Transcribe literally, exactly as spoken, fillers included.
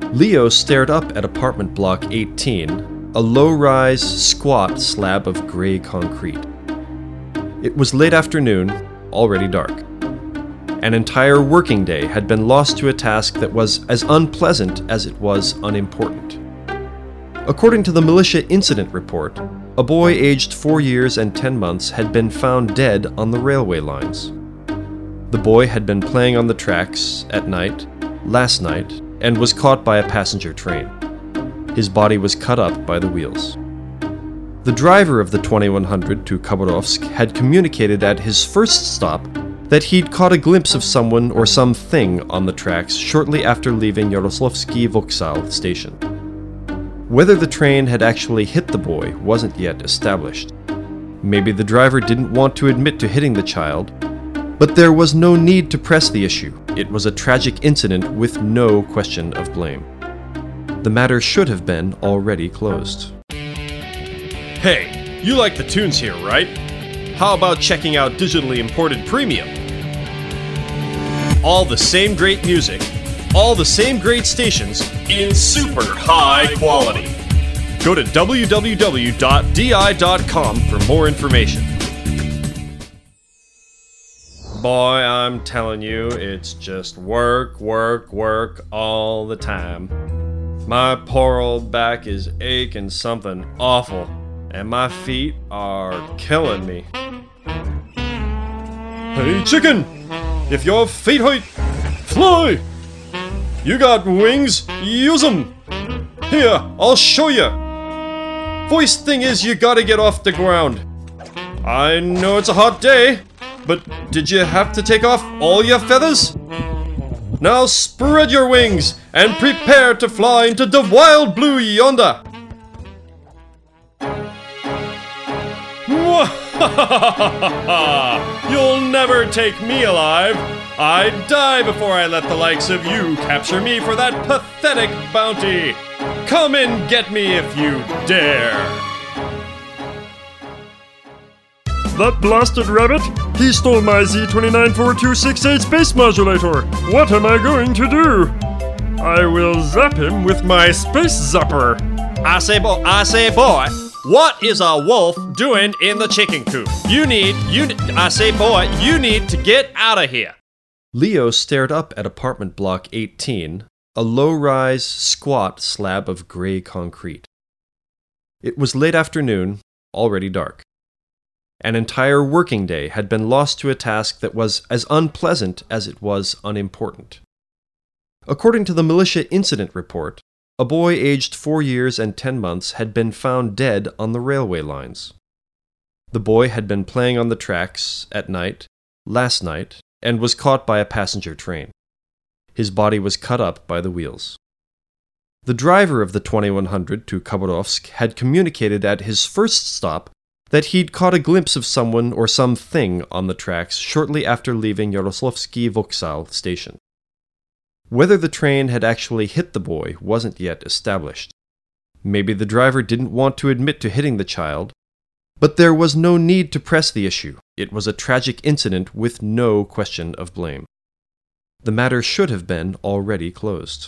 Leo stared up at apartment block eighteen, a low-rise, squat slab of gray concrete. It was late afternoon, already dark. An entire working day had been lost to a task that was as unpleasant as it was unimportant. According to the militia incident report, a boy aged four years and ten months had been found dead on the railway lines. The boy had been playing on the tracks at night, last night, and was caught by a passenger train. His body was cut up by the wheels. The driver of the twenty-one hundred to Khabarovsk had communicated at his first stop that he'd caught a glimpse of someone or something on the tracks shortly after leaving Yaroslavsky Voksal station. Whether the train had actually hit the boy wasn't yet established. Maybe the driver didn't want to admit to hitting the child, but there was no need to press the issue. It was a tragic incident with no question of blame. The matter should have been already closed. Hey, you like the tunes here, right? How about checking out digitally imported premium? All the same great music, all the same great stations, in super high quality. Go to w w w dot d i dot com for more information. Boy, I'm telling you, it's just work, work, work all the time. My poor old back is aching something awful, and my feet are killing me. Hey, chicken! If your feet hurt, fly! You got wings, use them! Here, I'll show you! First thing is you gotta get off the ground. I know it's a hot day, but did you have to take off all your feathers? Now spread your wings and prepare to fly into the wild blue yonder! You'll never take me alive! I'd die before I let the likes of you capture me for that pathetic bounty! Come and get me if you dare! That blasted rabbit! He stole my Z two nine four two six eight space modulator! What am I going to do? I will zap him with my space zapper! I say, boy, I say, boy, what is a wolf doing in the chicken coop? You need, you, I say, boy, you need to get out of here! Leo stared up at apartment block eighteen, a low-rise, squat slab of gray concrete. It was late afternoon, already dark. An entire working day had been lost to a task that was as unpleasant as it was unimportant. According to the militia incident report, a boy aged four years and ten months had been found dead on the railway lines. The boy had been playing on the tracks at night, last night, and was caught by a passenger train. His body was cut up by the wheels. The driver of the twenty-one hundred to Khabarovsk had communicated at his first stop that he'd caught a glimpse of someone or something on the tracks shortly after leaving Yaroslavsky Voksal station. Whether the train had actually hit the boy wasn't yet established. Maybe the driver didn't want to admit to hitting the child, but there was no need to press the issue. It was a tragic incident with no question of blame. The matter should have been already closed.